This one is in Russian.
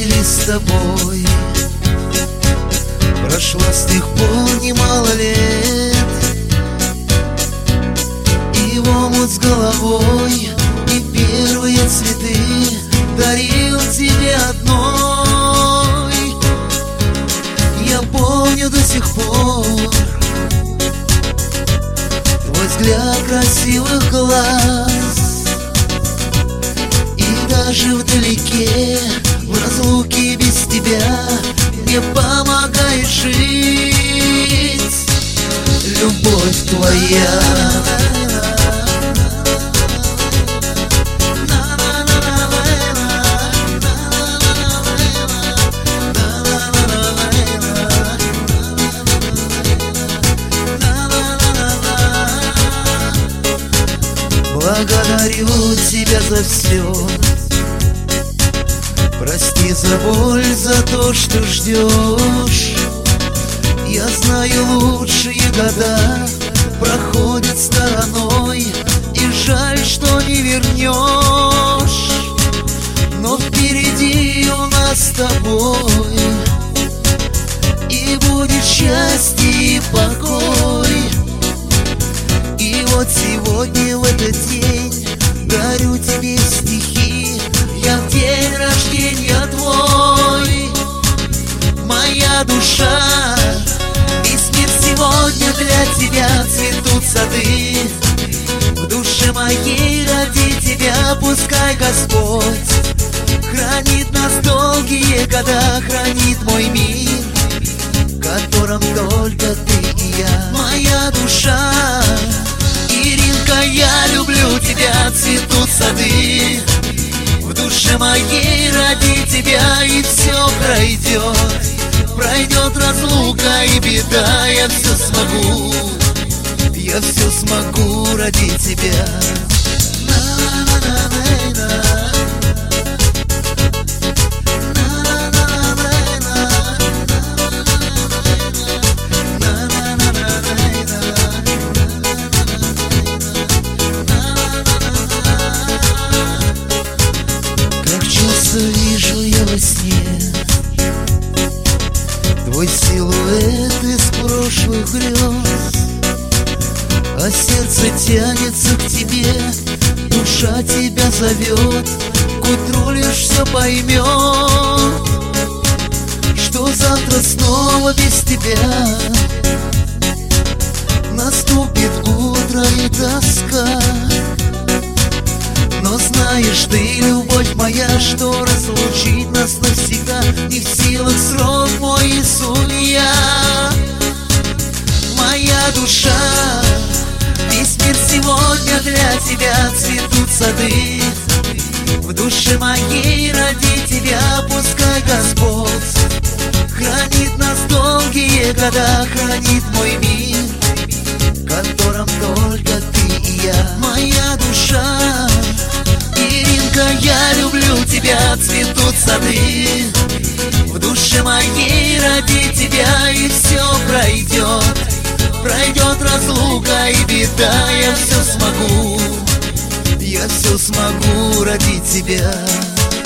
встретились с тобой. Прошло с тех пор немало лет, и в омут с головой, и первые цветы дарил тебе одной. Я помню до сих пор твой взгляд красивых глаз, и даже вдалеке, в разлуке без тебя, мне помогает жить любовь твоя. Благодарю тебя за все. Прости за боль, за то, что ждешь. Я знаю, лучшие года проходят стороной, и жаль, что не вернешь. Но впереди у нас с тобой и будет счастье и покой. И вот сегодня, в этот день, дарю тебе стихи. Я в день рождения твой, моя душа. Весь мир сегодня для тебя, цветут сады. В душе моей ради тебя пускай Господь хранит нас долгие года, хранит мой мир, в котором только ты и я. Моя душа, Иринка, я люблю тебя, цветут сады. В душе моей ради тебя и все пройдет. Пройдет разлука и беда, я все смогу. Я все смогу ради тебя. Вижу я во сне твой силуэт из прошлых грез, а сердце тянется к тебе, душа тебя зовет. К утру лишь все поймет, что завтра снова без тебя наступит утро и тоска. Но знаешь ты, любовь моя, что разлучить нас навсегда не в силах срок мой и судья. Моя душа, весь мир сегодня для тебя, цветут сады. В душе моей ради тебя пускай Господь хранит нас долгие года, хранит мой мир, в котором только ты и я. Моя душа, Иринка, я люблю тебя, цветут сады. В душе моей ради тебя и все пройдет. Пройдет разлука и беда, я все смогу. Я все смогу ради тебя.